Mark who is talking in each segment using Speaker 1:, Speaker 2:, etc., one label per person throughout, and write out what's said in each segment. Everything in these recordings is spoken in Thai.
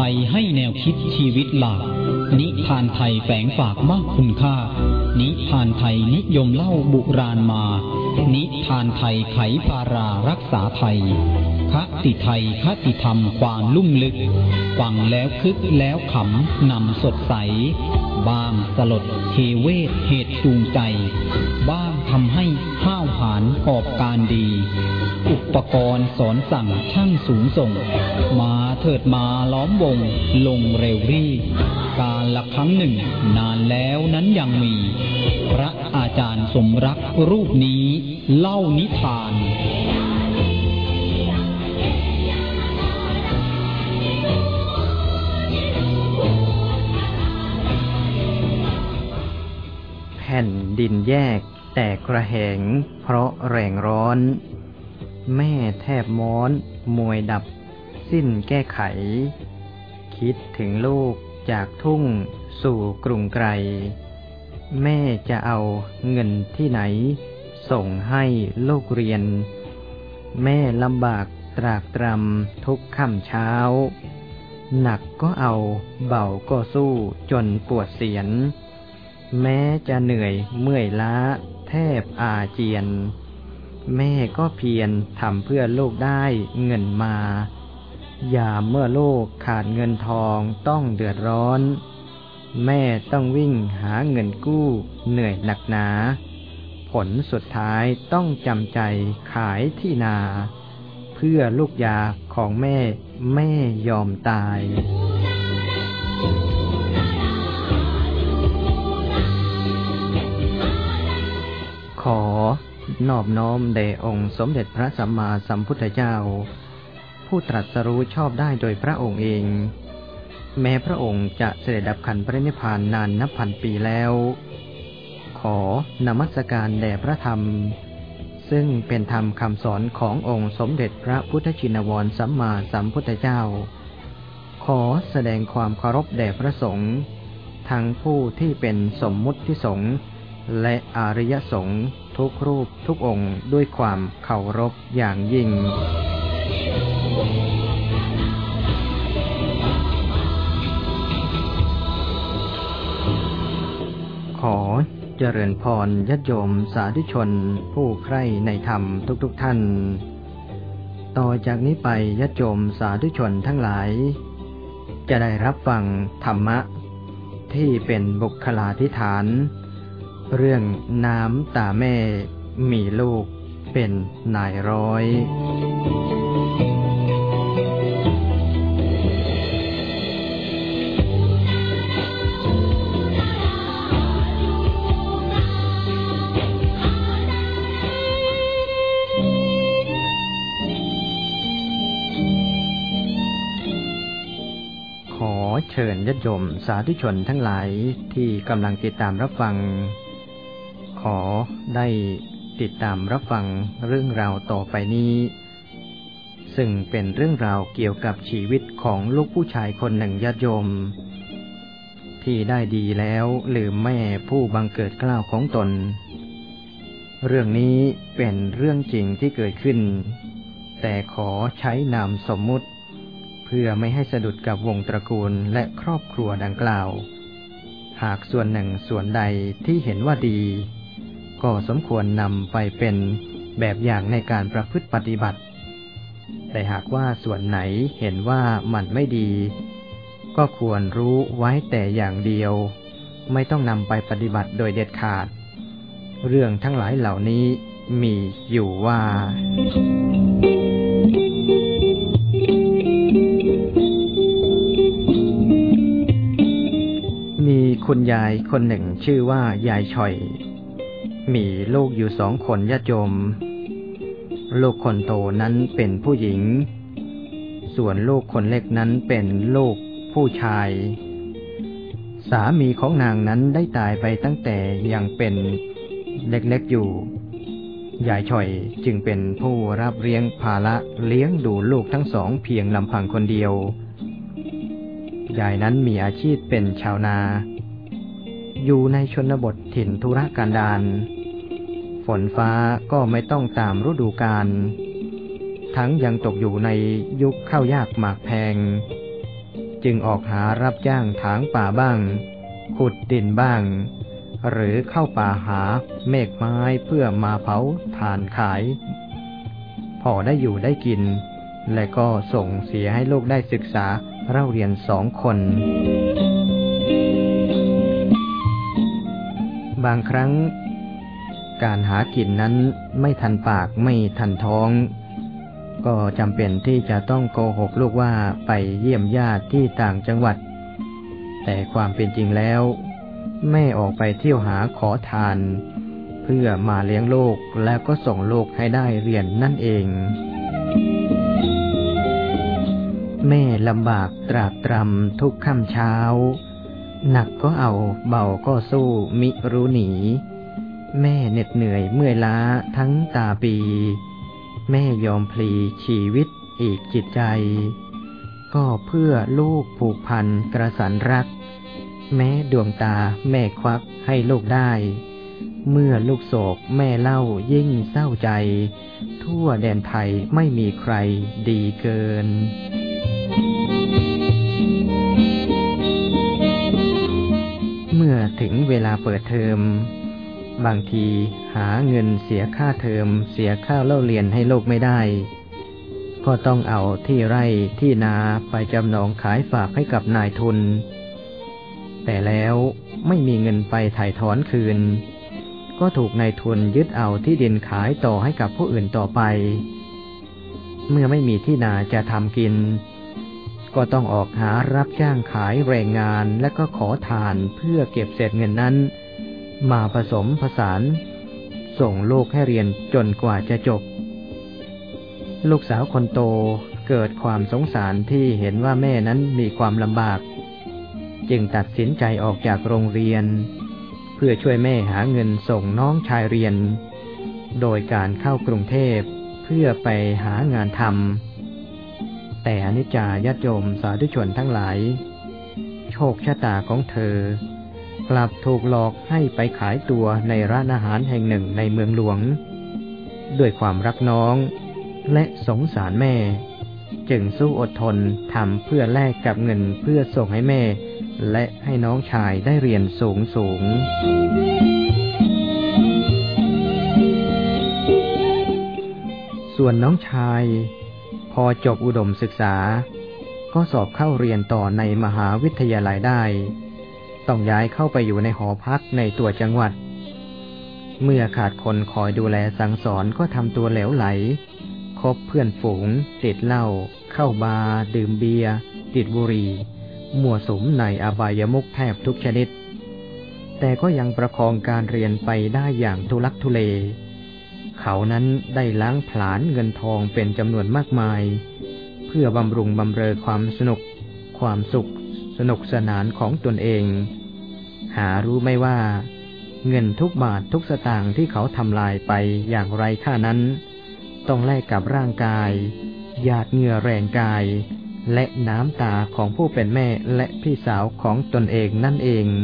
Speaker 1: ยให้แนวคิดชีวิตหลักนิทานไทยแฝงฝากมากคุณค่านิทานไทยนิยมเล่าบุราณมานิทานไทยไขภารารักษาไทยคติไทยคติธรรมความลุ่มลึกฟังแล้วคึกแล้วขำนำสดใสบ้างสลดเทเวศเหตุจูงใจบ้างทำให้ห้าวหาญกอบการดีอุปกรณ์สอนสั่งช่างสูงส่งมาเถิดมาล้อมวงลงเร็วรี่การละครั้งหนึ่งนานแล้วนั้นยังมีพระอาจารย์สมรักรูปนี้เล่านิทาน
Speaker 2: แผ่นดินแยกแตกกระแหงเพราะแรงร้อนแม่แทบม้อนมวยดับสิ้นแก้ไขคิดถึงลูกจากทุ่งสู่กรุงไกลแม่จะเอาเงินที่ไหนส่งให้ลูกเรียนแม่ลำบากตรากตรำทุกค่ำเช้าหนักก็เอาเบาก็สู้จนปวดเสียนแม้จะเหนื่อยเมื่อยล้าแทบอาเจียนแม่ก็เพียรทำเพื่อลูกได้เงินมายามเมื่อลูกขาดเงินทองต้องเดือดร้อนแม่ต้องวิ่งหาเงินกู้เหนื่อยหนักหนาผลสุดท้ายต้องจำใจขายที่นาเพื่อลูกยาของแม่แม่ยอมตายขอนอบน้อมแด่องค์สมเด็จพระสัมมาสัมพุทธเจ้าผู้ตรัสรู้ชอบได้โดยพระองค์เองแม้พระองค์จะเสด็จดับขันธ์ปรินิพพานนานนับพันปีแล้วขอนมัสการแด่พระธรรมซึ่งเป็นธรรมคำสอนขององค์สมเด็จพระพุทธชินวรสัมมาสัมพุทธเจ้าขอแสดงความเคารพแด่พระสงฆ์ทั้งผู้ที่เป็นสมมุติสงฆ์และอริยสงฆ์ทุกรูปทุกองค์ด้วยความเคารพอย่างยิ่งขอเจริญพรญาติโยมสาธุชนผู้ใคร่ในธรรมทุกท่านต่อจากนี้ไปญาติโยมสาธุชนทั้งหลายจะได้รับฟังธรรมะที่เป็นบุคลาธิฐานเรื่องน้ำตาแม่มีลูกเป็นนายร้อยขอเชิญญาติโยมสาธุชนทั้งหลายที่กำลังติดตามรับฟังขอได้ติดตามรับฟังเรื่องราวต่อไปนี้ซึ่งเป็นเรื่องราวเกี่ยวกับชีวิตของลูกผู้ชายคนหนึ่งญาติโยมที่ได้ดีแล้วลืมแม่ผู้บังเกิดเกล้าของตนเรื่องนี้เป็นเรื่องจริงที่เกิดขึ้นแต่ขอใช้นามสมมุติเพื่อไม่ให้สะดุดกับวงตระกูลและครอบครัวดังกล่าวหากส่วนหนึ่งส่วนใดที่เห็นว่าดีก็สมควรนำไปเป็นแบบอย่างในการประพฤติปฏิบัติแต่หากว่าส่วนไหนเห็นว่ามันไม่ดีก็ควรรู้ไว้แต่อย่างเดียวไม่ต้องนำไปปฏิบัติโดยเด็ดขาดเรื่องทั้งหลายเหล่านี้มีอยู่ว่ามีคุณยายคนหนึ่งชื่อว่ายายฉ่อยมีลูกอยู่2 คนญาติโยมลูกคนโตนั้นเป็นผู้หญิงส่วนลูกคนเล็กนั้นเป็นลูกผู้ชายสามีของนางนั้นได้ตายไปตั้งแต่ยังเป็นเล็กๆอยู่ยายฉ่อยจึงเป็นผู้รับเลี้ยงภาระเลี้ยงดูลูกทั้ง2เพียงลำพังคนเดียวยายนั้นมีอาชีพเป็นชาวนาอยู่ในชนบทถิ่นทุรกันดารฝนฟ้าก็ไม่ต้องตามฤดูกาลทั้งยังตกอยู่ในยุคข้าวยากหมากแพงจึงออกหารับจ้างถางป่าบ้างขุดดินบ้างหรือเข้าป่าหาเมฆไม้เพื่อมาเผาถ่านขายพอได้อยู่ได้กินและก็ส่งเสียให้ลูกได้ศึกษาเล่าเรียน2 คนบางครั้งการหากินนั้นไม่ทันปากไม่ทันท้องก็จำเป็นที่จะต้องโกหกลูกว่าไปเยี่ยมญาติที่ต่างจังหวัดแต่ความเป็นจริงแล้วแม่ออกไปเที่ยวหาขอทานเพื่อมาเลี้ยงลูกแล้วก็ส่งลูกให้ได้เรียนนั่นเองแม่ลำบากตรากตรำทุกค่ำเช้าหนักก็เอาเบาก็สู้มิรู้หนีแม่เหน็ดเหนื่อยเมื่อยล้าทั้งตาปีแม่ยอมพลีชีวิตอีกจิตใจก็เพื่อลูกผูกพันกระสันรักแม้ดวงตาแม่ควักให้ลูกได้เมื่อลูกโศกแม่เล่ายิ่งเศร้าใจทั่วแดนไทยไม่มีใครดีเกินเมื่อถึงเวลาเปิดเทอมบางทีหาเงินเสียค่าเทอมเสียค่าเล่าเรียนให้ลูกไม่ได้ก็ต้องเอาที่ไร่ที่นาไปจำนองขายฝากให้กับนายทุนแต่แล้วไม่มีเงินไปถ่ายถอนคืนก็ถูกนายทุนยึดเอาที่ดินขายต่อให้กับผู้อื่นต่อไปเมื่อไม่มีที่นาจะทำกินก็ต้องออกหารับจ้างขายแรงงานและก็ขอทานเพื่อเก็บเศษเงินนั้นมาผสมผสานส่งลูกให้เรียนจนกว่าจะจบลูกสาวคนโตเกิดความสงสารที่เห็นว่าแม่นั้นมีความลำบากจึงตัดสินใจออกจากโรงเรียนเพื่อช่วยแม่หาเงินส่งน้องชายเรียนโดยการเข้ากรุงเทพเพื่อไปหางานทำแต่อนิจจญาติโยมสาธุชนทั้งหลายโชคชะตาของเธอกลับถูกหลอกให้ไปขายตัวในร้านอาหารแห่งหนึ่งในเมืองหลวงด้วยความรักน้องและสงสารแม่จึงสู้อดทนทำเพื่อแลกกับเงินเพื่อส่งให้แม่และให้น้องชายได้เรียนสูงส่วนน้องชายพอจบอุดมศึกษาก็สอบเข้าเรียนต่อในมหาวิทยาลัยได้ต้องย้ายเข้าไปอยู่ในหอพักในตัวจังหวัดเมื่อขาดคนคอยดูแลสั่งสอนก็ทำตัวเหลวไหลคบเพื่อนฝูงติดเหล้าเข้าบาร์ดื่มเบียร์ติดบุหรี่มั่วสุมในอบายมุขแทบทุกชนิดแต่ก็ยังประคองการเรียนไปได้อย่างทุลักทุเลเขานั้นได้ล้างผลาญเงินทองเป็นจำนวนมากมายเพื่อบำรุงบำเรอความสุขสนุกสนานของตนเองหารู้ไม่ว่าเงินทุกบาททุกสตางค์ที่เขาทำลายไปอย่างไรค่านั้นต้องแลกกับร่างกายหยาดเหงื่อแรงกายและน้ำตาของผู้เป็นแม่และพี่สาวของตนเองนั่นเอง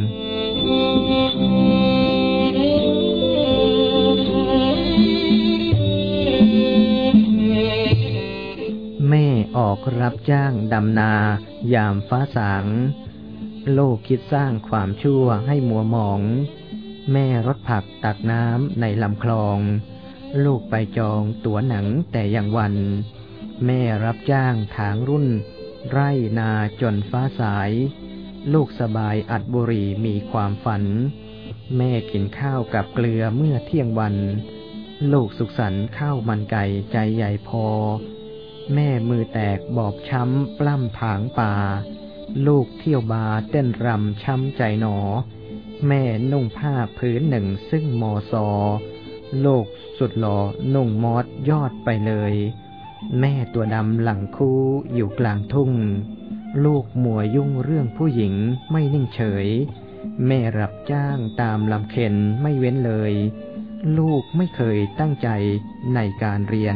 Speaker 2: แม่ออกรับจ้างดำนายามฟ้าสางโลกคิดสร้างความชั่วให้มัวหมองแม่รถผักตักน้ำในลำคลองลูกไปจองตั๋วหนังแต่ยังวันแม่รับจ้างถางรุ่นไร่นาจนฟ้าสายลูกสบายอัดบุหรี่มีความฝันแม่กินข้าวกับเกลือเมื่อเที่ยงวันลูกสุขสันต์ข้าวมันไก่ใจใหญ่พอแม่มือแตกบอบช้ำปล้ำถางป่าลูกเที่ยวบาร์เต้นรำช้ำใจหนอแม่นุ่งผ้าผืนหนึ่งซึ่งมอซอลูกสุดหล่อนุ่งมอดยอดไปเลยแม่ตัวดำหลังคู่อยู่กลางทุ่งลูกมัวยุ่งเรื่องผู้หญิงไม่นิ่งเฉยแม่รับจ้างตามลำเค็ญไม่เว้นเลยลูกไม่เคยตั้งใจในการเรียน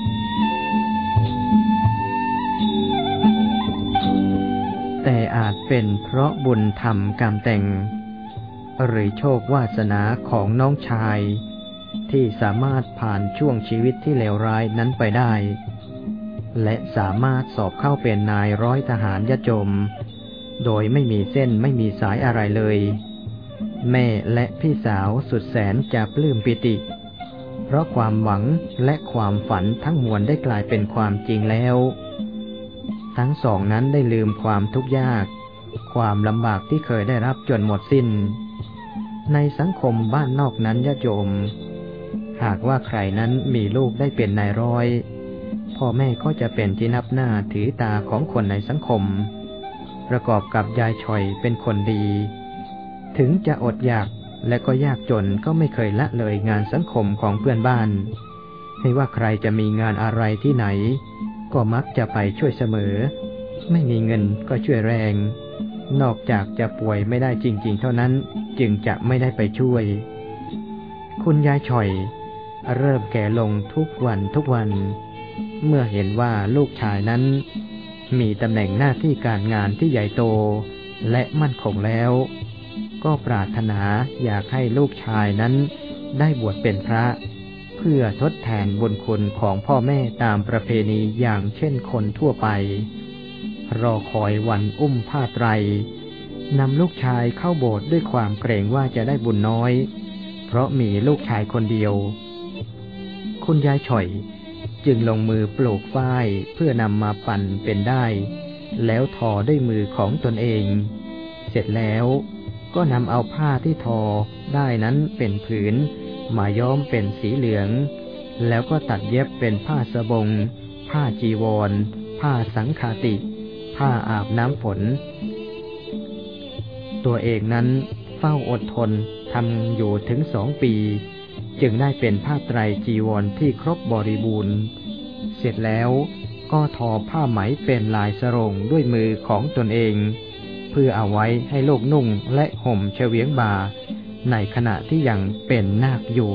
Speaker 2: แต่อาจเป็นเพราะบุญธรรมกรรมแต่งหรือโชควาสนาของน้องชายที่สามารถผ่านช่วงชีวิตที่เลวร้ายนั้นไปได้และสามารถสอบเข้าเป็นนายร้อยทหารยโจมโดยไม่มีเส้นไม่มีสายอะไรเลยแม่และพี่สาวสุดแสนจะปลื้มปิติเพราะความหวังและความฝันทั้งมวลได้กลายเป็นความจริงแล้วทั้งสองนั้นได้ลืมความทุกข์ยากความลำบากที่เคยได้รับจนหมดสิ้นในสังคมบ้านนอกนั้นญาติโยมหากว่าใครนั้นมีลูกได้เป็นนายร้อยพ่อแม่ก็จะเป็นที่นับหน้าถือตาของคนในสังคมประกอบกับยายฉ่อยเป็นคนดีถึงจะอดอยากและก็ยากจนก็ไม่เคยละเลยงานสังคมของเพื่อนบ้านไม่ว่าใครจะมีงานอะไรที่ไหนก็มักจะไปช่วยเสมอไม่มีเงินก็ช่วยแรงนอกจากจะป่วยไม่ได้จริงๆเท่านั้นจึงจะไม่ได้ไปช่วยคุณยายฉ่อยเริ่มแก่ลงทุกวันเมื่อเห็นว่าลูกชายนั้นมีตำแหน่งหน้าที่การงานที่ใหญ่โตและมั่นคงแล้วก็ปรารถนาอยากให้ลูกชายนั้นได้บวชเป็นพระเพื่อทดแทนบุญคุณของพ่อแม่ตามประเพณีอย่างเช่นคนทั่วไปรอคอยวันอุ้มผ้าไตรนำลูกชายเข้าโบสถ์ด้วยความเกรงว่าจะได้บุญน้อยเพราะมีลูกชายคนเดียวคุณยายฉ่อยจึงลงมือปลูกฝ้ายเพื่อนำมาปั่นเป็นได้แล้วทอด้วยมือของตนเองเสร็จแล้วก็นำเอาผ้าที่ทอได้นั้นเป็นผืนมาย้อมเป็นสีเหลืองแล้วก็ตัดเย็บเป็นผ้าสบงผ้าจีวรผ้าสังฆาติผ้าอาบน้ำฝนตัวเองนั้นเฝ้าอดทนทำอยู่ถึง2 ปีจึงได้เป็นผ้าไตรจีวรที่ครบบริบูรณ์เสร็จแล้วก็ทอผ้าไหมเป็นลายสรงด้วยมือของตนเองเพื่อเอาไว้ให้ลูกนุ่งและห่มเฉวียงบ่าในขณะที่ยังเป็นนาคอยู่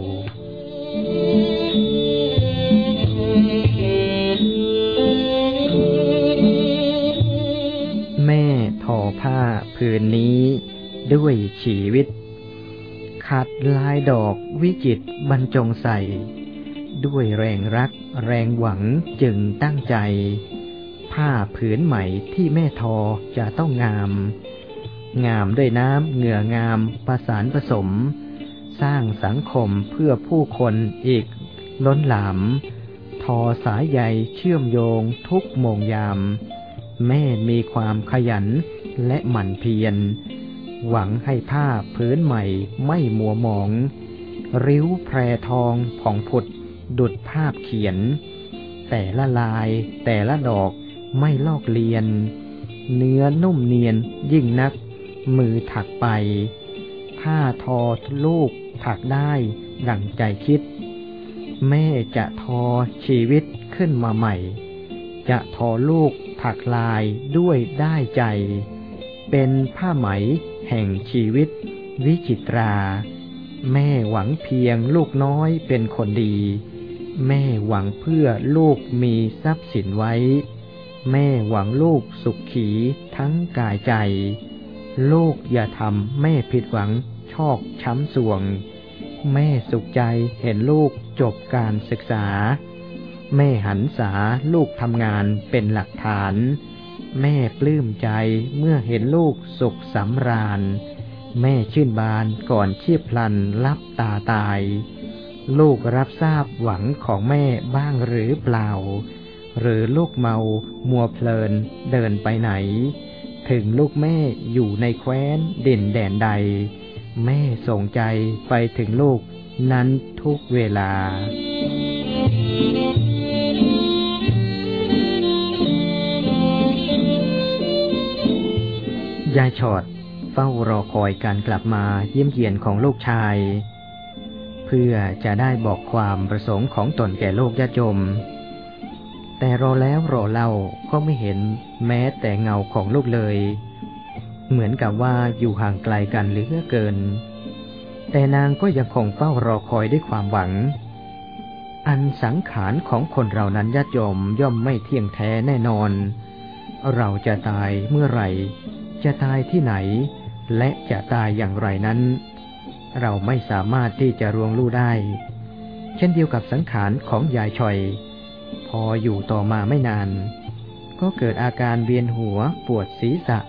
Speaker 2: แม่ทอผ้าผืนนี้ด้วยชีวิตขัดลายดอกวิจิตรบรรจงใส่ด้วยแรงรักแรงหวังจึงตั้งใจผ้าผืนใหม่ที่แม่ทอจะต้องงามด้วยน้ำเหงื่องามประสานผสมสร้างสังคมเพื่อผู้คนอีกล้นหลามทอสายใยเชื่อมโยงทุกโมงยามแม่มีความขยันและหมั่นเพียรหวังให้ผ้าผืนใหม่ไม่มัวหมองริ้วแพรทองผ่องผุดดุจภาพเขียนแต่ละลายแต่ละดอกไม่ลอกเลียนเนื้อนุ่มเนียนยิ่งนักมือถักไปผ้าทอลูกถักได้ดั่งใจคิดแม่จะทอชีวิตขึ้นมาใหม่จะทอลูกถักลายด้วยได้ใจเป็นผ้าไหมแห่งชีวิตวิจิตราแม่หวังเพียงลูกน้อยเป็นคนดีแม่หวังเพื่อลูกมีทรัพย์สินไว้แม่หวังลูกสุขขีทั้งกายใจลูกอย่าทำแม่ผิดหวังชอกช้ำสวงแม่สุขใจเห็นลูกจบการศึกษาแม่หันษาลูกทำงานเป็นหลักฐานแม่ปลื้มใจเมื่อเห็นลูกสุขสำราญแม่ชื่นบานก่อนชีพพลันลับตาตายลูกรับทราบหวังของแม่บ้างหรือเปล่าหรือลูกเมามัวเพลินเดินไปไหนถึงลูกแม่อยู่ในแคว้นดินแดนใดแม่ส่งใจไปถึงลูกนั้นทุกเวลายายฉอดเฝ้ารอคอยการกลับมาเยี่ยมเยียนของลูกชายเพื่อจะได้บอกความประสงค์ของตนแก่โลกญาติโยมแต่รอแล้วรอเล่าก็ไม่เห็นแม้แต่เงาของลูกเลยเหมือนกับว่าอยู่ห่างไกลกันเหลือเกินแต่นางก็ยังคงเฝ้ารอคอยด้วยความหวังอันสังขารของคนเรานั้นญาติโยมย่อมไม่เที่ยงแท้แน่นอนเราจะตายเมื่อไหร่จะตายที่ไหนและจะตายอย่างไรนั้นเราไม่สามารถที่จะล่วงรู้ได้เช่นเดียวกับสังขารของยายฉ่อยพออยู่ต่อมาไม่นานก็เกิดอาการเวียนหัวปวดศีรษะ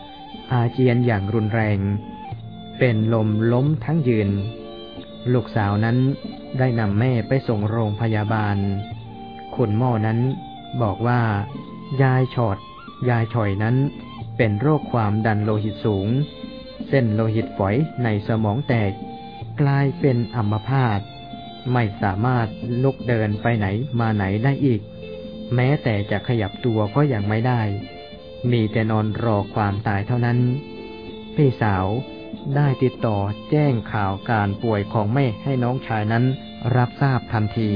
Speaker 2: อาเจียนอย่างรุนแรงเป็นลมล้มทั้งยืนลูกสาวนั้นได้นำแม่ไปส่งโรงพยาบาลคุณหมอนั้นบอกว่ายายฉ่อยนั้นเป็นโรคความดันโลหิตสูงเส้นโลหิตฝอยในสมองแตกกลายเป็นอัมพาตไม่สามารถลุกเดินไปไหนมาไหนได้อีกแม้แต่จะขยับตัวก็ยังไม่ได้มีแต่นอนรอความตายเท่านั้นพี่สาวได้ติดต่อแจ้งข่าวการป่วยของแม่ให้น้องชายนั้นรับทราบทันที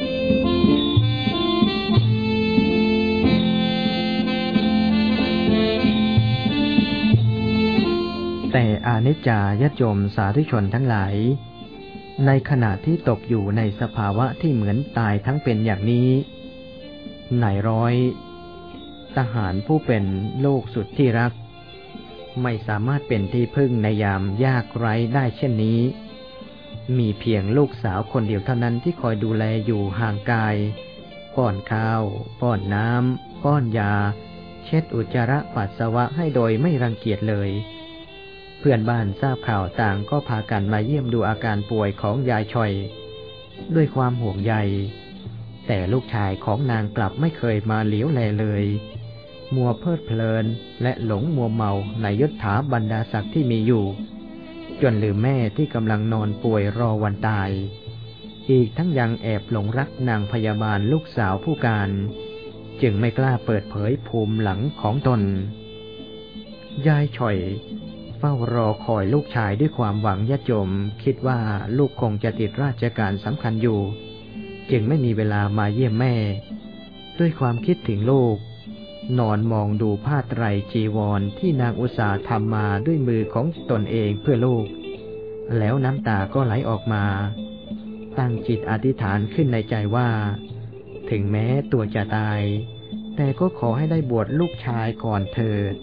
Speaker 2: แต่อานิจจายโยมสาธุชนทั้งหลายในขณะที่ตกอยู่ในสภาวะที่เหมือนตายทั้งเป็นอย่างนี้นายร้อยทหารผู้เป็นลูกสุดที่รักไม่สามารถเป็นที่พึ่งในยามยากไร้ได้เช่นนี้มีเพียงลูกสาวคนเดียวเท่านั้นที่คอยดูแลอยู่ห่างกายป้อนข้าวป้อนน้ำป้อนยาเช็ดอุจจาระปัสสาวะให้โดยไม่รังเกียจเลยเพื่อนบ้านทราบข่าวต่างก็พากันมาเยี่ยมดูอาการป่วยของยายช่อยด้วยความห่วงใยแต่ลูกชายของนางกลับไม่เคยมาเหลียวแลเลยมัวเพลิดเพลินและหลงมัวเมาในยศถาบรรดาศักดิ์ที่มีอยู่จนลืมแม่ที่กำลังนอนป่วยรอวันตายอีกทั้งยังแอบหลงรักนางพยาบาลลูกสาวผู้การจึงไม่กล้าเปิดเผยภูมิหลังของตนยายช่อยเฝ้ารอคอยลูกชายด้วยความหวังยะโยมคิดว่าลูกคงจะติดราชการสำคัญอยู่จึงไม่มีเวลามาเยี่ยมแม่ด้วยความคิดถึงลูกนอนมองดูผ้าไตรจีวรที่นางอุตสาห์ทำมาด้วยมือของตนเองเพื่อลูกแล้วน้ำตาก็ไหลออกมาตั้งจิตอธิษฐานขึ้นในใจว่าถึงแม้ตัวจะตายแต่ก็ขอให้ได้บวชลูกชายก่อนเถิด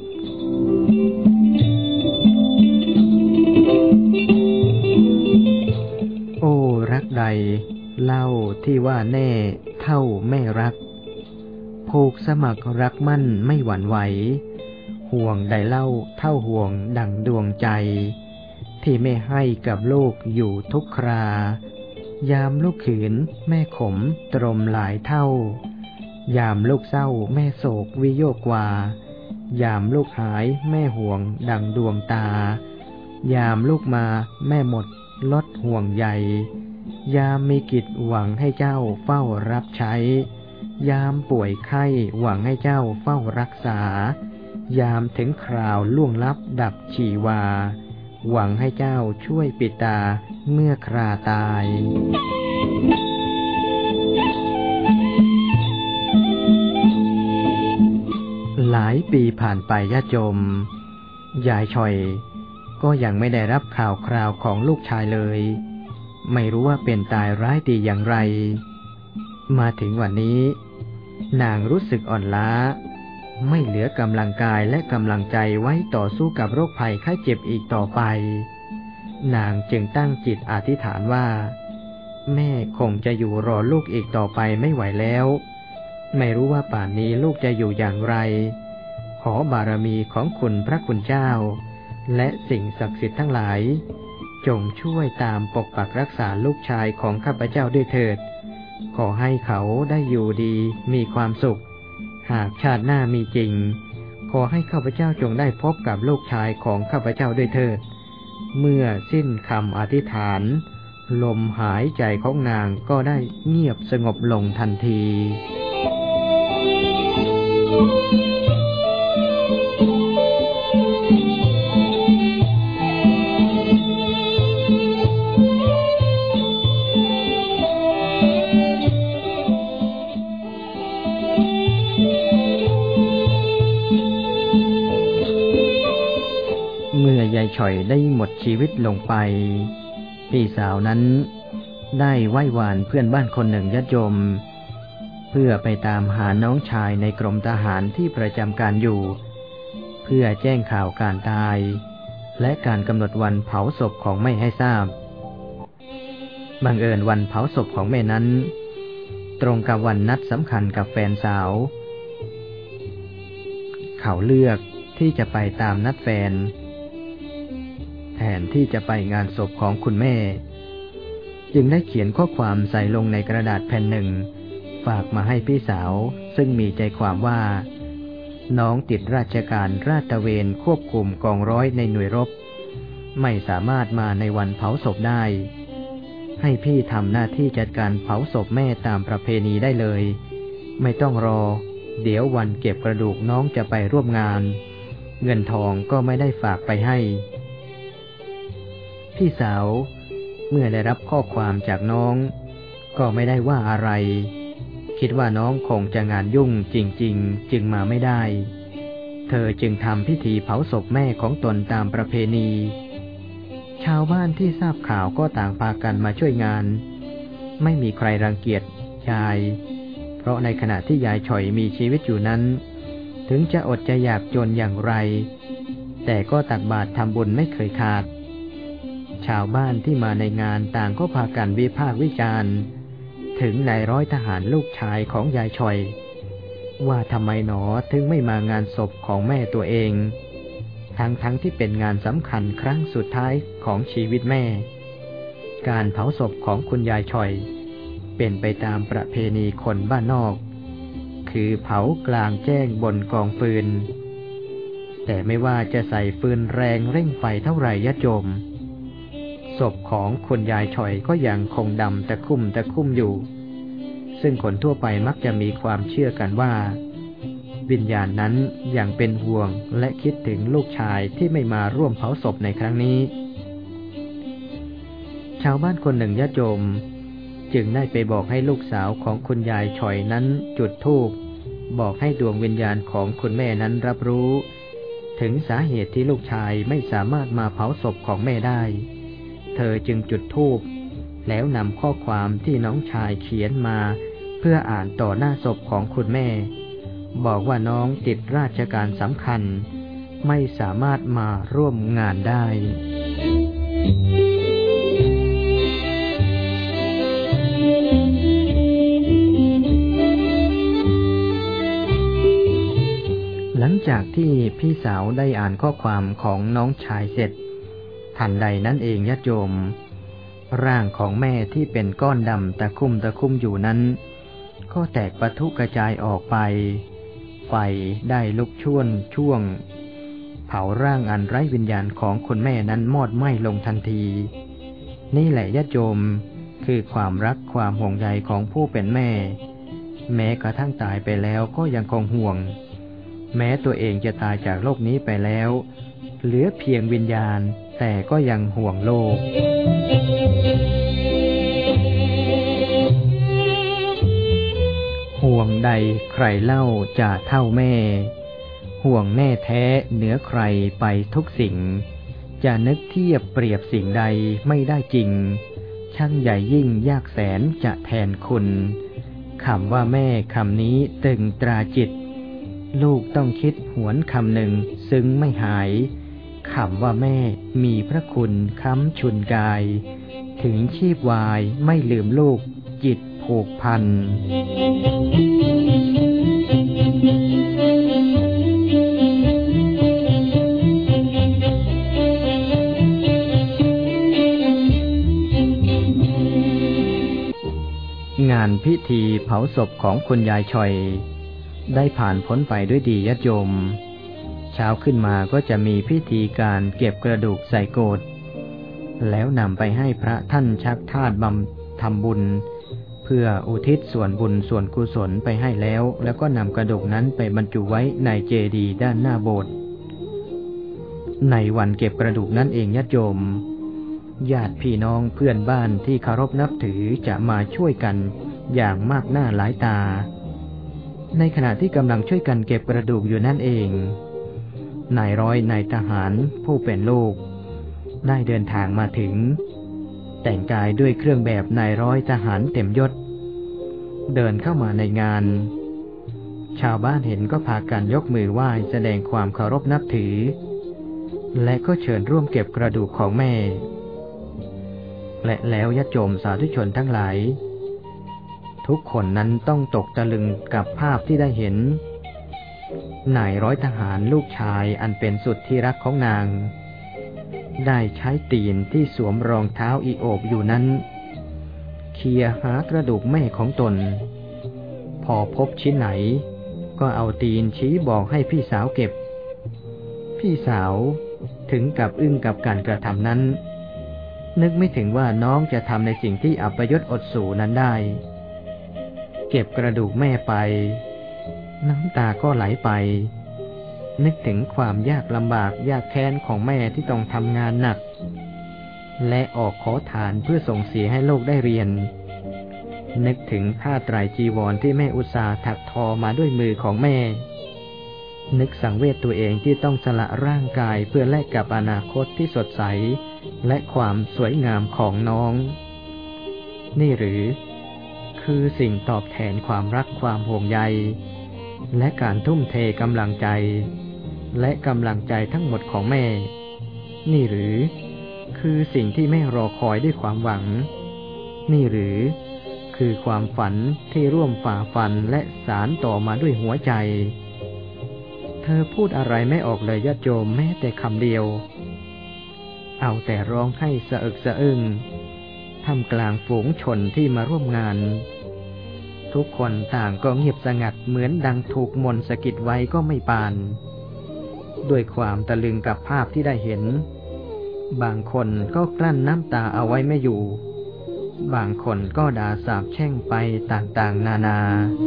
Speaker 2: โอ้รักใดเล่าที่ว่าแน่เท่าแม่รักผูกสมัครรักมั่นไม่หวั่นไหวห่วงใดเล่าเท่าห่วงดังดวงใจที่ไม่ให้กับลูกอยู่ทุกครายามลูกขืนแม่ขมตรมหลายเท่ายามลูกเศร้าแม่โศกวิโยกกว่ายามลูกหายแม่ห่วงดังดวงตายามลูกมาแม่หมดลดห่วงใยยามมีกิจหวังให้เจ้าเฝ้ารับใช้ยามป่วยไข้หวังให้เจ้าเฝ้ารักษายามถึงคราวล่วงลับดับชีวาหวังให้เจ้าช่วยปิดตาเมื่อคราตายหลายปีผ่านไปญาติโยมยายช่อยก็ยังไม่ได้รับข่าวคราวของลูกชายเลยไม่รู้ว่าเป็นตายร้ายดีอย่างไรมาถึงวันนี้นางรู้สึกอ่อนล้าไม่เหลือกำลังกายและกำลังใจไว้ต่อสู้กับโรคภัยไข้เจ็บอีกต่อไปนางจึงตั้งจิตอธิษฐานว่าแม่คงจะอยู่รอลูกอีกต่อไปไม่ไหวแล้วไม่รู้ว่าป่านนี้ลูกจะอยู่อย่างไรขอบารมีของคุณพระคุณเจ้าและสิ่งศักดิ์สิทธิ์ทั้งหลายจงช่วยตามปกปักรักษาลูกชายของข้าพเจ้าด้วยเถิดขอให้เขาได้อยู่ดีมีความสุขหากชาติหน้ามีจริงขอให้ข้าพเจ้าจงได้พบกับลูกชายของข้าพเจ้าด้วยเถิดเมื่อสิ้นคำอธิษฐานลมหายใจของนางก็ได้เงียบสงบลงทันที ยายฉ่อยได้หมดชีวิตลงไปพี่สาวนั้นได้ไหว้วานเพื่อนบ้านคนหนึ่งญาติโยมเพื่อไปตามหาน้องชายในกรมทหารที่ประจำการอยู่เพื่อแจ้งข่าวการตายและการกำหนดวันเผาศพของแม่ให้ทราบบังเอิญวันเผาศพของแม่นั้นตรงกับวันนัดสำคัญกับแฟนสาวเขาเลือกที่จะไปตามนัดแฟนแทนที่จะไปงานศพของคุณแม่จึงได้เขียนข้อความใส่ลงในกระดาษแผ่นหนึ่งฝากมาให้พี่สาวซึ่งมีใจความว่าน้องติดราชการราชตระเวนควบคุมกองร้อยในหน่วยรบไม่สามารถมาในวันเผาศพได้ให้พี่ทำหน้าที่จัดการเผาศพแม่ตามประเพณีได้เลยไม่ต้องรอเดี๋ยววันเก็บกระดูกน้องจะไปร่วมงานเงินทองก็ไม่ได้ฝากไปให้พี่สาวเมื่อได้รับข้อความจากน้องก็ไม่ได้ว่าอะไรคิดว่าน้องคงจะงานยุ่งจริงๆจึงมาไม่ได้เธอจึงทำพิธีเผาศพแม่ของตนตามประเพณีชาวบ้านที่ทราบข่าวก็ต่างพากันมาช่วยงานไม่มีใครรังเกียจยายเพราะในขณะที่ยายฉ่อยมีชีวิตอยู่นั้นถึงจะอดจะอยากจนอย่างไรแต่ก็ตักบาตรทำบุญไม่เคยขาดชาวบ้านที่มาในงานต่างก็พากันวิพากษ์วิจารณ์ถึงนายร้อยทหารลูกชายของยายฉ่อยว่าทำไมหนอถึงไม่มางานศพของแม่ตัวเองทั้งที่เป็นงานสำคัญครั้งสุดท้ายของชีวิตแม่การเผาศพของคุณยายฉ่อยเป็นไปตามประเพณีคนบ้านนอกคือเผากลางแจ้งบนกองฟืนแต่ไม่ว่าจะใส่ฟืนแรงเร่งไฟเท่าไหร่ญาติโยมศพของคุณยายฉ่อยก็ยังคงดำตะคุ่มอยู่ซึ่งคนทั่วไปมักจะมีความเชื่อกันว่าวิญญาณนั้นยังเป็นห่วงและคิดถึงลูกชายที่ไม่มาร่วมเผาศพในครั้งนี้ชาวบ้านคนหนึ่งญาติโยมจึงได้ไปบอกให้ลูกสาวของคุณยายฉ่อยนั้นจุดธูปบอกให้ดวงวิญญาณของคุณแม่นั้นรับรู้ถึงสาเหตุที่ลูกชายไม่สามารถมาเผาศพของแม่ได้เธอจึงจุดธูปแล้วนำข้อความที่น้องชายเขียนมาเพื่ออ่านต่อหน้าศพของคุณแม่บอกว่าน้องติดราชการสำคัญไม่สามารถมาร่วมงานได้หลังจากที่พี่สาวได้อ่านข้อความของน้องชายเสร็จทันใดนั้นเองญาติโยมร่างของแม่ที่เป็นก้อนดำตะคุ่มอยู่นั้นก็แตกปะทุกระจายออกไปไฟได้ลุกช่วงเผาร่างอันไร้วิญญาณของคุณแม่นั้นมอดไหม้ลงทันทีนี่แหละญาติโยมคือความรักความห่วงใยของผู้เป็นแม่แม้กระทั่งตายไปแล้วก็ยังคงห่วงแม้ตัวเองจะตายจากโลกนี้ไปแล้วเหลือเพียงวิญญาณแต่ก็ยังห่วงโลกห่วงใดใครเล่าจะเท่าแม่ห่วงแน่แท้เหนือใครไปทุกสิ่งจะนึกเทียบเปรียบสิ่งใดไม่ได้จริงช่างใหญ่ยิ่งยากแสนจะแทนคุณคำว่าแม่คำนี้ตึงตราจิตลูกต้องคิดหวนคำหนึ่งซึ้งไม่หายคำว่าแม่มีพระคุณค้ำชุนกายถึงชีพวายไม่ลืมลูกจิตผูกพันงานพิธีเผาศพของคุณยายฉ่อยได้ผ่านพ้นไปด้วยดีญาติโยมเช้าขึ้นมาก็จะมีพิธีการเก็บกระดูกใส่โกฐแล้วนำไปให้พระท่านชักธาตุบำทำบุญเพื่ออุทิศส่วนบุญส่วนกุศลไปให้แล้วก็นำกระดูกนั้นไปบรรจุไว้ในเจดีย์ด้านหน้าโบสถ์ในวันเก็บกระดูกนั้นเองญาติโยมญาติพี่น้องเพื่อนบ้านที่เคารพนับถือจะมาช่วยกันอย่างมากหน้าหลายตาในขณะที่กำลังช่วยกันเก็บกระดูกอยู่นั่นเองนายร้อยนายทหารผู้เป็นลูกได้เดินทางมาถึงแต่งกายด้วยเครื่องแบบนายร้อยทหารเต็มยศเดินเข้ามาในงานชาวบ้านเห็นก็พากันยกมือไหว้แสดงความเคารพนับถือและก็เชิญร่วมเก็บกระดูกของแม่และแล้วญาติโยมสาธุชนทั้งหลายทุกคนนั้นต้องตกตะลึงกับภาพที่ได้เห็นนายร้อยทหารลูกชายอันเป็นสุดที่รักของนางได้ใช้ตีนที่สวมรองเท้าอีโอบอยู่นั้นเคี่ยหากระดูกแม่ของตนพอพบชิ้นไหนก็เอาตีนชี้บอกให้พี่สาวเก็บพี่สาวถึงกับอึ้งกับการกระทำนั้นนึกไม่ถึงว่าน้องจะทำในสิ่งที่อัปยศอดสูนั้นได้เก็บกระดูกแม่ไปน้ำตาก็ไหลไปนึกถึงความยากลำบากยากแค้นของแม่ที่ต้องทำงานหนักและออกขอทานเพื่อส่งเสียให้โลกได้เรียนนึกถึงผ้าไตรจีวรที่แม่อุตสาห์ถักทอมาด้วยมือของแม่นึกสังเวชตัวเองที่ต้องสละร่างกายเพื่อแลกกับอนาคตที่สดใสและความสวยงามของน้องนี่หรือคือสิ่งตอบแทนความรักความห่วงใยและการทุ่มเทกำลังใจและกำลังใจทั้งหมดของแม่นี่หรือคือสิ่งที่แม่รอคอยด้วยความหวังนี่หรือคือความฝันที่ร่วมฝ่าฟันและสานต่อมาด้วยหัวใจเธอพูดอะไรไม่ออกเลยญาติโยมแม้แต่คำเดียวเอาแต่ร้องให้สะอึกสะอื้งท่ามกลางฝูงชนที่มาร่วมงานทุกคนต่างก็เงียบสงัดเหมือนดังถูกมนต์สะกิดไว้ก็ไม่ปานด้วยความตะลึงกับภาพที่ได้เห็นบางคนก็กลั้นน้ำตาเอาไว้ไม่อยู่บางคนก็ด่าสาปแช่งไปต่างๆนานา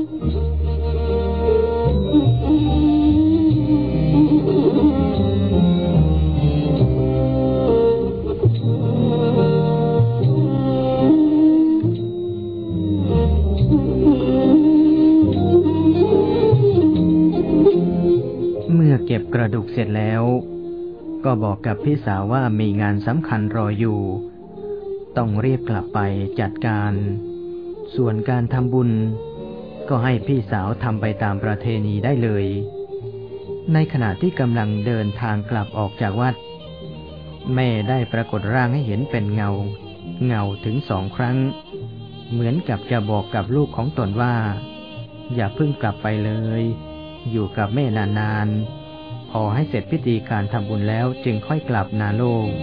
Speaker 2: เมื่อเก็บกระดูกเสร็จแล้วก็บอกกับพี่สาวว่ามีงานสำคัญรออยู่ต้องรีบกลับไปจัดการส่วนการทำบุญก็ให้พี่สาวทำไปตามประเพณีได้เลยในขณะที่กำลังเดินทางกลับออกจากวัดแม่ได้ปรากฏร่างให้เห็นเป็นเงาถึง2 ครั้งเหมือนกับจะบอกกับลูกของตนว่าอย่าเพิ่งกลับไปเลยอยู่กับแม่นานๆพอให้เสร็จพิธีการทำบุญแล้วจึงค่อยกลับนาโลก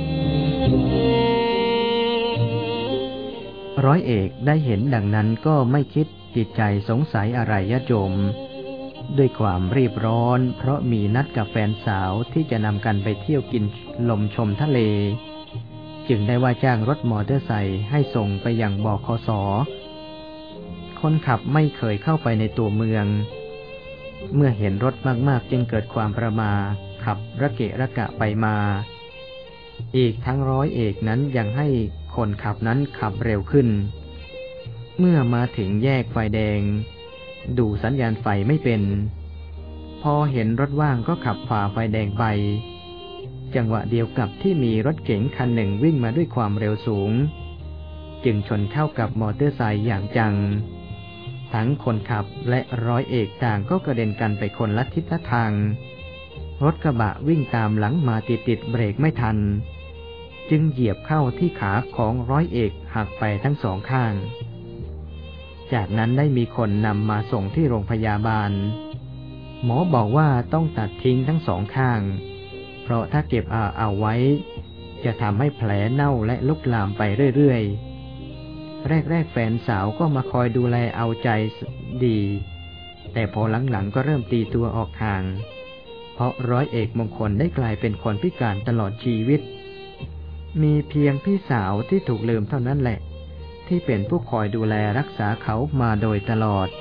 Speaker 2: ร้อยเอกได้เห็นดังนั้นก็ไม่คิดจิตใจสงสัยอะไรญาติโยมด้วยความรีบร้อนเพราะมีนัดกับแฟนสาวที่จะนำกันไปเที่ยวกินลมชมทะเลจึงได้ว่าจ้างรถมอเตอร์ไซค์ให้ส่งไปยังบขส.คนขับไม่เคยเข้าไปในตัวเมืองเมื่อเห็นรถมากๆจึงเกิดความประมาทขับระเกะระกะไปมาอีกทั้งร้อยเอกนั้นยังให้คนขับนั้นขับเร็วขึ้นเมื่อมาถึงแยกไฟแดงดูสัญญาณไฟไม่เป็นพอเห็นรถว่างก็ขับฝ่าไฟแดงไปจังหวะเดียวกับที่มีรถเก๋งคันหนึ่งวิ่งมาด้วยความเร็วสูงจึงชนเข้ากับมอเตอร์ไซค์อย่างจังทั้งคนขับและร้อยเอกต่างก็กระเด็นกันไปคนละทิศละทางรถกระบะวิ่งตามหลังมาติดเบรกไม่ทันจึงเหยียบเข้าที่ขาของร้อยเอกหักไปทั้ง2 ข้างจากนั้นได้มีคนนำมาส่งที่โรงพยาบาลหมอบอกว่าต้องตัดทิ้งทั้ง2 ข้างเพราะถ้าเก็บเอาไว้จะทำให้แผลเน่าและลุกลามไปเรื่อยๆแรกแฟนสาวก็มาคอยดูแลเอาใจดีแต่พอหลังๆก็เริ่มตีตัวออกห่างเพราะร้อยเอกมงคลได้กลายเป็นคนพิการตลอดชีวิตมีเพียงพี่สาวที่ถูกลืมเท่านั้นแหละที่เป็นผู้คอยดูแลรักษาเขามาโดยตลอด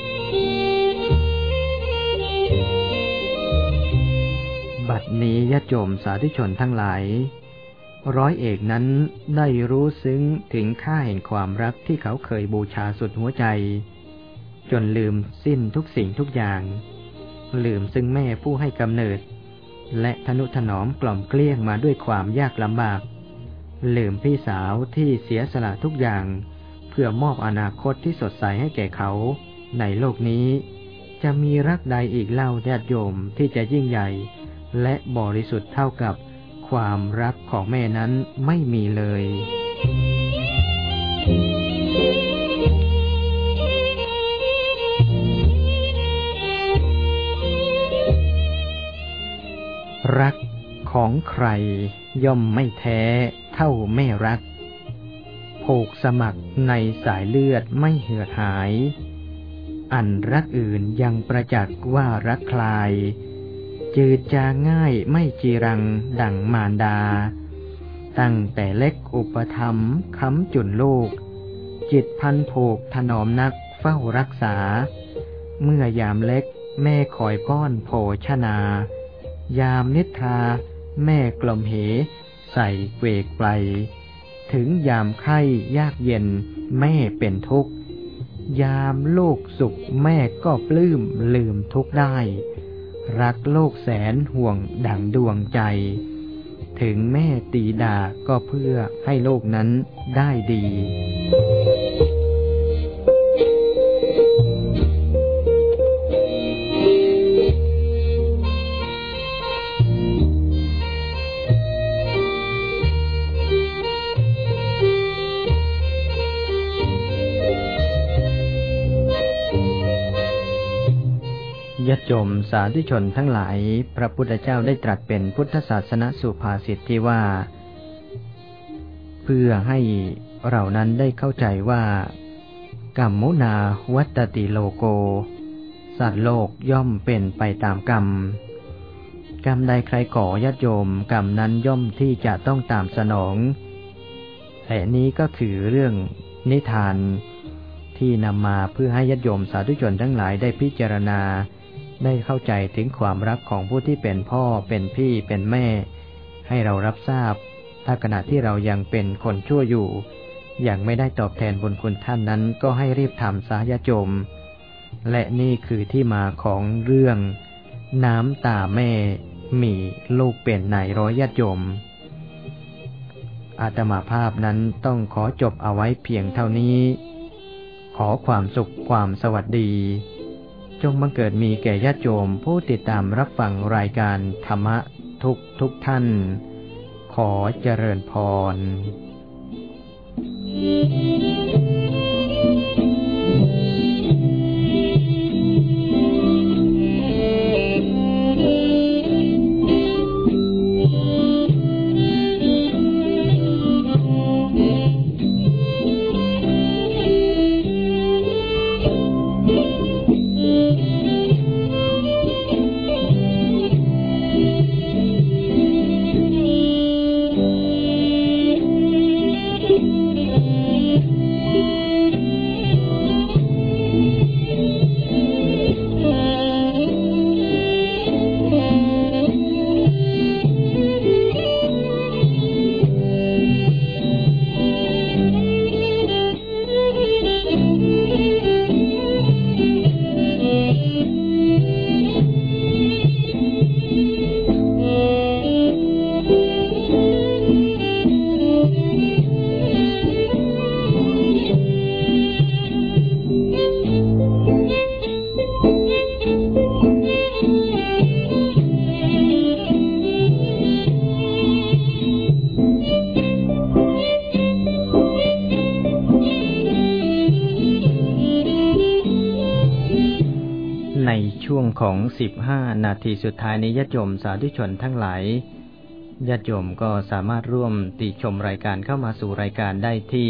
Speaker 2: บัดนี้ญาติโยมสาธุชนทั้งหลายร้อยเอกนั้นได้รู้ซึ้งถึงค่าแห่งความรักที่เขาเคยบูชาสุดหัวใจจนลืมสิ้นทุกสิ่งทุกอย่างลืมซึ่งแม่ผู้ให้กำเนิดและทนุถนอมกล่อมเกลี้ยงมาด้วยความยากลำบากลืมพี่สาวที่เสียสละทุกอย่างเพื่อมอบอนาคตที่สดใสให้แก่เขาในโลกนี้จะมีรักใดอีกเล่าญาติโยมที่จะยิ่งใหญ่และบริสุทธิ์เท่ากับความรักของแม่นั้นไม่มีเลยของใครย่อมไม่แท้เท่าแม่รักผูกสมัครในสายเลือดไม่เหือดหายอันรักอื่นยังประจักษ์ว่ารักใครจืดจางง่ายไม่จีรังดั่งมารดาตั้งแต่เล็กอุปถัมภ์ค้ำจุนลูกจิตพันผูกถนอมนักเฝ้ารักษาเมื่อยามเล็กแม่คอยป้อนโภชนายามนิทราแม่กล่อมเหใส่เกวกไกลถึงยามไข้ยากเย็นแม่เป็นทุกข์ยามลูกสุขแม่ก็ปลื้มลืมทุกข์ได้รักโลกแสนห่วงดั่งดวงใจถึงแม่ตีด่าก็เพื่อให้โลกนั้นได้ดีญาติโยมสาธุชนทั้งหลายพระพุทธเจ้าได้ตรัสเป็นพุทธศาสนสุภาษิตที่ว่าเพื่อให้เรานั้นได้เข้าใจว่ากรรมุนาวัตติโลโกสัตว์โลกย่อมเป็นไปตามกรรมกรรมใดใครก่อญาติโยมกรรมนั้นย่อมที่จะต้องตามสนองและนี้ก็คือเรื่องนิทานที่นำมาเพื่อให้ญาติโยมสาธุชนทั้งหลายได้พิจารณาได้เข้าใจถึงความรักของผู้ที่เป็นพ่อเป็นพี่เป็นแม่ให้เรารับทราบถ้าขณะที่เรายังเป็นคนชั่วอยู่ยังไม่ได้ตอบแทนบุญคุณท่านนั้นก็ให้รีบทำซะญาติโยมและนี่คือที่มาของเรื่องน้ำตาแม่มีลูกเป็นนายร้อยญาติโยมอาตมาภาพนั้นต้องขอจบเอาไว้เพียงเท่านี้ขอความสุขความสวัสดีจงบังเกิดมีแก่ญาติโยมผู้ติดตามรับฟังรายการธรรมะทุกท่านขอเจริญพรช่วงของ15 นาทีสุดท้ายนี้ญาติโยมสาธุชนทั้งหลายญาติโยมก็สามารถร่วมติชมรายการเข้ามาสู่รายการได้ที่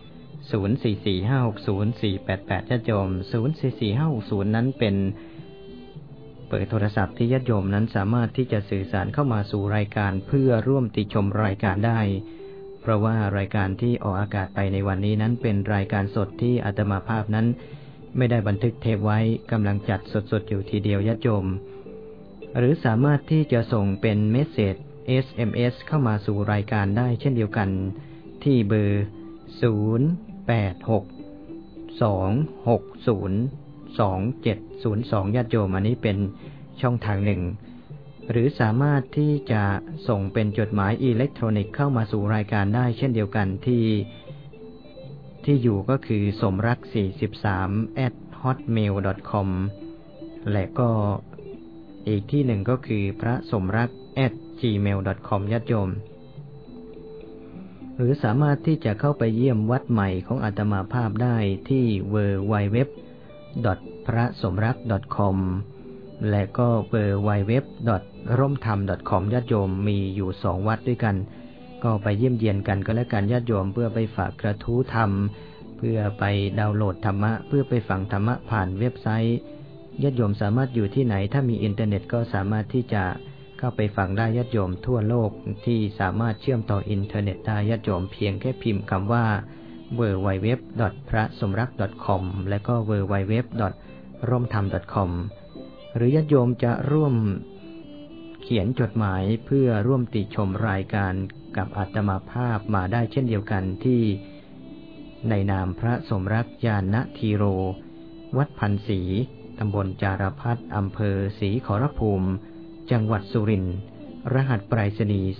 Speaker 2: 0445604488ญาติโยม044560นั้นเป็นเปิดโทรศัพท์ที่ญาติโยมนั้นสามารถที่จะสื่อสารเข้ามาสู่รายการเพื่อร่วมติชมรายการได้เพราะว่ารายการที่ออกอากาศไปในวันนี้นั้นเป็นรายการสดที่อาตมาภาพนั้นไม่ได้บันทึกเทปไว้กำลังจัดสดๆอยู่ทีเดียวญาติโยมหรือสามารถที่จะส่งเป็นเมสเสจ SMS เข้ามาสู่รายการได้เช่นเดียวกันที่เบอร์0862602702ญาติโยมอันนี้เป็นช่องทางหนึ่งหรือสามารถที่จะส่งเป็นจดหมายอิเล็กทรอนิกส์เข้ามาสู่รายการได้เช่นเดียวกันที่อยู่ก็คือสมรัก43@hotmail.com และก็อีกที่หนึ่งก็คือพระสมรัก @gmail.com ญาติโยมหรือสามารถที่จะเข้าไปเยี่ยมวัดใหม่ของอาตมาภาพได้ที่ www.prasomrak.com และก็www.romtham.com ญาติโยมมีอยู่2วัดด้วยกันก็ไปเยี่ยมเยียนกันก็แล้วกันญาติโยมเพื่อไปฝากกระทู้ธรรมเพื่อไปดาวน์โหลดธรรมะเพื่อไปฟังธรรมะผ่านเว็บไซต์ญาติโยมสามารถอยู่ที่ไหนถ้ามีอินเทอร์เน็ตก็สามารถที่จะเข้าไปฟังได้ญาติโยมทั่วโลกที่สามารถเชื่อมต่ออินเทอร์เน็ตได้ญาติโยมเพียงแค่พิมพ์คำว่า www.prasomrak.com และก็ www.romtham.com หรือญาติโยมจะร่วมเขียนจดหมายเพื่อร่วมติชมรายการกับอาตมาภาพมาได้เช่นเดียวกันที่ในนามพระสมรักญาณธีโรวัดพันศรีตำบลจารพัฒน์อำเภอศรีขอรภูมิจังหวัดสุรินทร์รหัสไปรษณีย์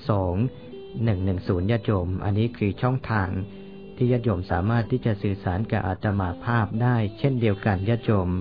Speaker 2: 32110ญาติโยมอันนี้คือช่องทางที่ญาติโยมสามารถที่จะสื่อสารกับอาตมาภาพได้เช่นเดียวกันญาติโยม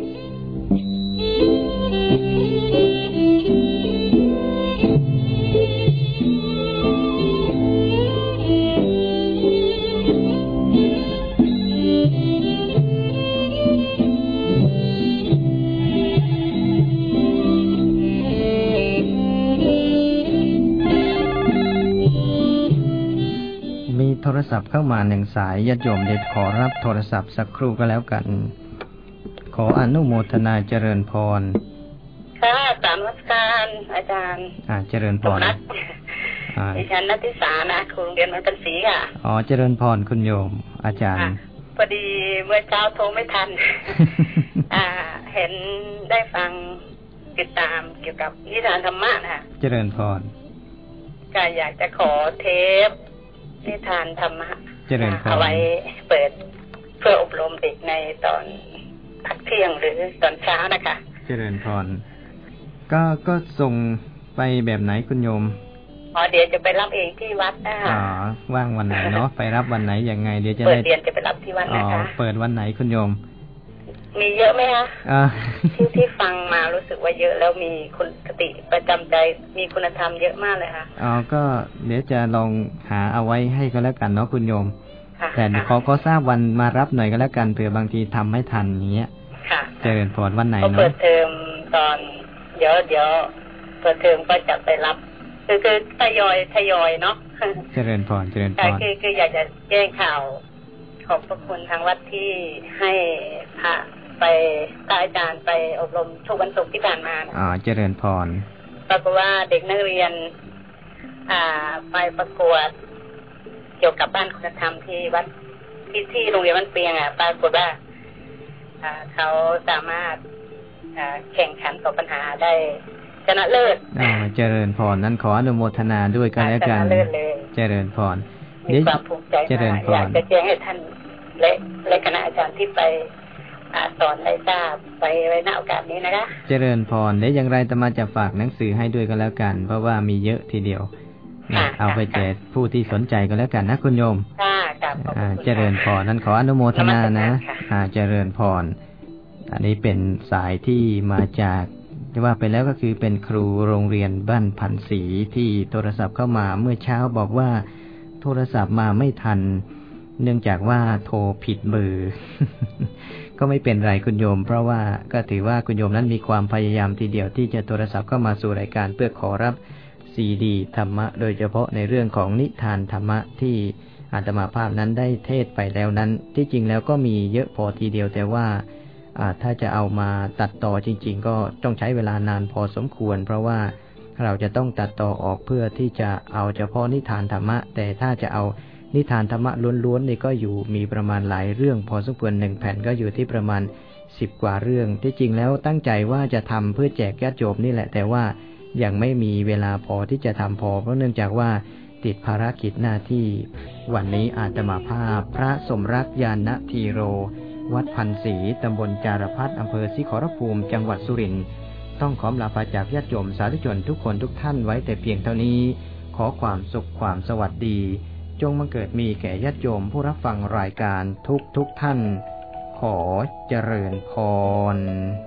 Speaker 2: โทรศัพท์เข้ามา1สายญาติโยมเด็ดขอรับโทรศัพท์สักครู่ก็แล้วกันขออนุโมทนาเจริญพร
Speaker 3: ค่ะสามวัสการอาจารย์
Speaker 2: เจริญพร
Speaker 3: ดิฉันนัทธิสานะครูโรงเรียนวัดพันศรีค่ะ
Speaker 2: เจริญพรคุณโยมอาจารย์
Speaker 3: พอดีเมื่อเช้าโทรไม่ทัน เห็นได้ฟังติดตามเกี่ยวกับนิทานธรรมะนะ
Speaker 2: เจริญพร
Speaker 3: ก็อยากจะขอเทปนิทานธรรมะเอาไว้เปิดเพื่ออบรมเด็กในตอนพักเที่ยงหรือตอนเช้านะคะ
Speaker 2: เจริญพรก็ส่งไปแบบไหนคุณโยม
Speaker 3: เดี๋ยวจะไปรับเองที่วัดนะคะ
Speaker 2: ว่างวันไหนเนาะไปรับวันไหนยังไงเดี๋ยวจะ
Speaker 3: ได้เปิดเรียนจะไปรับที่วัดนะคะ
Speaker 2: เปิดวันไหนคุณโยม
Speaker 3: มีเยอะไหมคะที่ฟังมารู้สึกว่าเยอะแล้วมีคุณคติประจำใจมีคุณธรรมเยอะมากเลยค่ะ
Speaker 2: ก็เดี๋ยวจะลองหาเอาไว้ให้ก็แล้วกันเนาะคุณโยมแต่ขอทราบวันมารับหน่อยก็แล้วกันเผื่อบางทีทำไม่ทันอย่างเงี้ย
Speaker 3: ค่ะ
Speaker 2: เจริญพรวันไหนเนาะ
Speaker 3: เปิดเทอมตอนเดี๋ยวเปิดเทอมก็จะไปรับคือทยอยเนาะ
Speaker 2: เจริญพร
Speaker 3: คืออยากจะแจ้งข่าวขอบพระคุณทางวัดที่ให้พระไปอาจารย์ไปอบรมทุกวันศุกร์ที่ผ่านมา
Speaker 2: เจริญพร
Speaker 3: ปรากฏว่าเด็กนักเรียนไปประกวดเกี่ยวกับบ้านคุณธรรมที่วัดที่โรงเรียนบ้านเปียงปรากฏว่าเขาสามารถแข่งขันต่อปัญหาได้ชนะเลิศ
Speaker 2: เจริญพรนั้นขออนุโมทนาด้วยกันแล้วกันเจริญพร
Speaker 3: มีความภูมิใจอยากจะแจ้งให้ท่านและคณะอาจารย์ที่ไปสอนได้ทราบไปไว้ณโอกาสนี้นะคะ
Speaker 2: เจริญพรเดี๋ยวอย่างไรจะมาจะฝากหนังสือให้ด้วยก็แล้วกันเพราะว่ามีเยอะทีเดียวเอาไปแจกผู้ที่สนใจก็แล้วกันนะคุณโยมเจริญพรนั้นขออนุโมทนานะเจริญพรอันนี้เป็นสายที่มาจากที่ว่าไปแล้วก็คือเป็นครูโรงเรียนบ้านพันศรีที่โทรศัพท์เข้ามาเมื่อเช้าบอกว่าโทรศัพท์มาไม่ทันเนื่องจากว่าโทรผิดเบอร์ก็ไม่เป็นไรคุณโยมเพราะว่าก็ถือว่าคุณโยมนั้นมีความพยายามทีเดียวที่จะโทรศัพท์เข้ามาสู่รายการเพื่อขอรับซีดีธรรมะโดยเฉพาะในเรื่องของนิทานธรรมะที่อาตมาภาพนั้นได้เทศไปแล้วนั้นที่จริงแล้วก็มีเยอะพอทีเดียวแต่ว่าถ้าจะเอามาตัดต่อจริงๆก็ต้องใช้เวลานานพอสมควรเพราะว่าเราจะต้องตัดต่อออกเพื่อที่จะเอาเฉพาะนิทานธรรมะแต่ถ้าจะเอานิทานธรรมะล้วนๆนี่ก็อยู่มีประมาณหลายเรื่องพอสมควร1แผ่นก็อยู่ที่ประมาณ10กว่าเรื่องที่จริงแล้วตั้งใจว่าจะทำเพื่อแจกญาติโยมนี่แหละแต่ว่ายังไม่มีเวลาพอที่จะทำพอเพราะเนื่องจากว่าติดภารกิจหน้าที่วันนี้อาตมาภาพพระสมรักญาณธีโรวัดพันศรีตำบลจารพัฒน์อำเภอศรีขอรภูมิจังหวัดสุรินทร์ต้องขอลาพาจากญาติโยมสาธุชนทุกคนทุกท่านไว้แต่เพียงเท่านี้ขอความสุขความสวัสดีจงบังเกิดมีแก่ญาติโยมผู้รับฟังรายการทุกท่านขอเจริญพร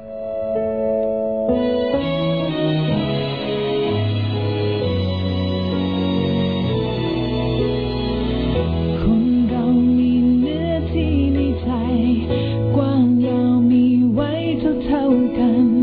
Speaker 4: คนเรามีเนื้อที่ในใจกว้างยาวมีไว้เท่ากัน